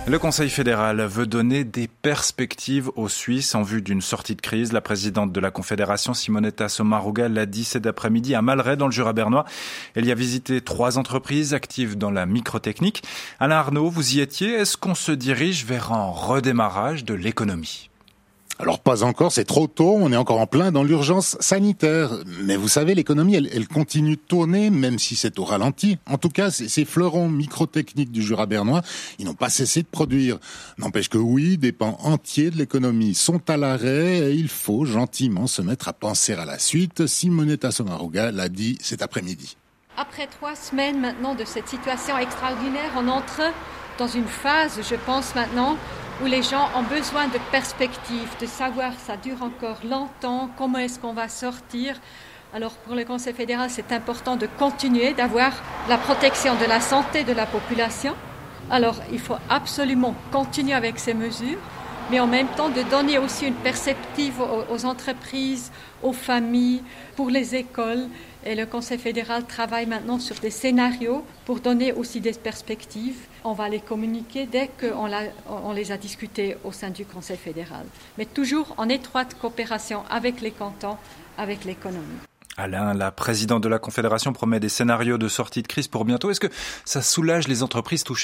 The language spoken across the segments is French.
Le Conseil fédéral veut donner des perspectives aux Suisses en vue d'une sortie de crise. La présidente de la Confédération, Simonetta Sommaruga, l'a dit cet après-midi à Malray, dans le Jura bernois. Elle y a visité 3 entreprises actives dans la microtechnique. Alain Arnaud, vous y étiez. Est-ce qu'on se dirige vers un redémarrage de l'économie ? Alors pas encore, c'est trop tôt, on est encore en plein dans l'urgence sanitaire. Mais vous savez, l'économie, elle continue de tourner, même si c'est au ralenti. En tout cas, ces fleurons microtechniques du Jura bernois, ils n'ont pas cessé de produire. N'empêche que oui, des pans entiers de l'économie sont à l'arrêt et il faut gentiment se mettre à penser à la suite. Simonetta Sommaruga l'a dit cet après-midi. Après 3 semaines maintenant de cette situation extraordinaire, on entre dans une phase, je pense maintenant, où les gens ont besoin de perspectives, de savoir ça dure encore longtemps, comment est-ce qu'on va sortir. Alors pour le Conseil fédéral, c'est important de continuer d'avoir la protection de la santé de la population. Alors il faut absolument continuer avec ces mesures, mais en même temps de donner aussi une perspective aux entreprises, aux familles, pour les écoles. Et le Conseil fédéral travaille maintenant sur des scénarios pour donner aussi des perspectives. On va les communiquer dès qu'on les a discutés au sein du Conseil fédéral. Mais toujours en étroite coopération avec les cantons, avec l'économie. Alain, la présidente de la Confédération, promet des scénarios de sortie de crise pour bientôt. Est-ce que ça soulage les entreprises touchées ?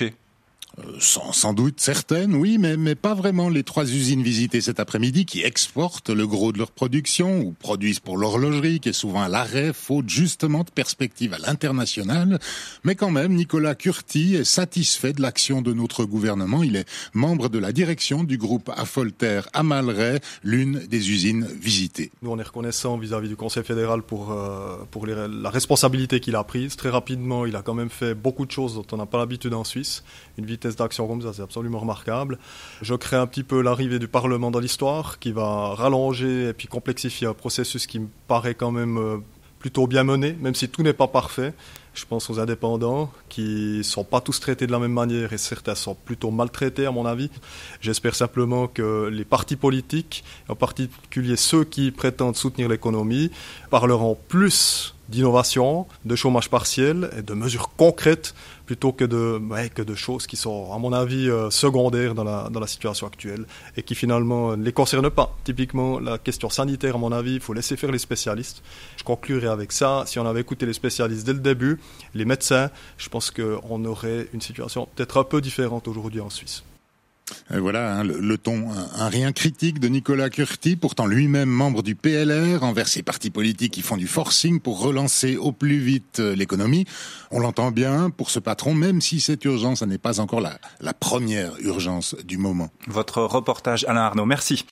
Sans doute certaines, oui, mais pas vraiment. Les 3 usines visitées cet après-midi qui exportent le gros de leur production ou produisent pour l'horlogerie qui est souvent à l'arrêt, faute justement de perspectives à l'international. Mais quand même, Nicolas Curti est satisfait de l'action de notre gouvernement. Il est membre de la direction du groupe Affolter à Malray, l'une des usines visitées. Nous, on est reconnaissant vis-à-vis du Conseil fédéral pour la responsabilité qu'il a prise. Très rapidement, il a quand même fait beaucoup de choses dont on n'a pas l'habitude en Suisse. Une vitesse d'action comme ça, c'est absolument remarquable. Je crains un petit peu l'arrivée du Parlement dans l'histoire qui va rallonger et puis complexifier un processus qui me paraît quand même plutôt bien mené, même si tout n'est pas parfait. Je pense aux indépendants qui ne sont pas tous traités de la même manière et certains sont plutôt maltraités à mon avis. J'espère simplement que les partis politiques, en particulier ceux qui prétendent soutenir l'économie, parleront plus d'innovation, de chômage partiel et de mesures concrètes plutôt que de choses qui sont, à mon avis, secondaires dans la situation actuelle et qui finalement ne les concernent pas. Typiquement, la question sanitaire, à mon avis, il faut laisser faire les spécialistes. Je conclurai avec ça. Si on avait écouté les spécialistes dès le début, les médecins, je pense qu'on aurait une situation peut-être un peu différente aujourd'hui en Suisse. Et voilà, le ton, un rien critique de Nicolas Curti, pourtant lui-même membre du PLR, envers ces partis politiques qui font du forcing pour relancer au plus vite l'économie. On l'entend bien pour ce patron, même si cette urgence n'est pas encore la première urgence du moment. Votre reportage, Alain Arnaud, merci.